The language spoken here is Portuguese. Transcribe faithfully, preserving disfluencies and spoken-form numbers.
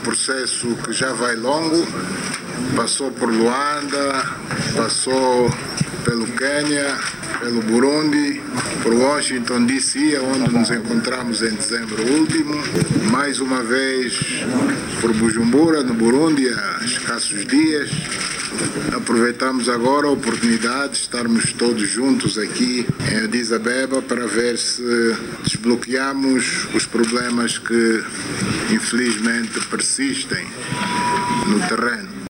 processo que já vai longo, passou por Luanda, passou pelo Quênia, pelo Burundi, por Washington D C, onde nos encontramos em dezembro último, mais uma vez por Bujumbura, no Burundi, há escassos dias. Aproveitamos agora a oportunidade de estarmos todos juntos aqui em Addis Abeba para ver se desbloqueamos os problemas que infelizmente persistem no terreno.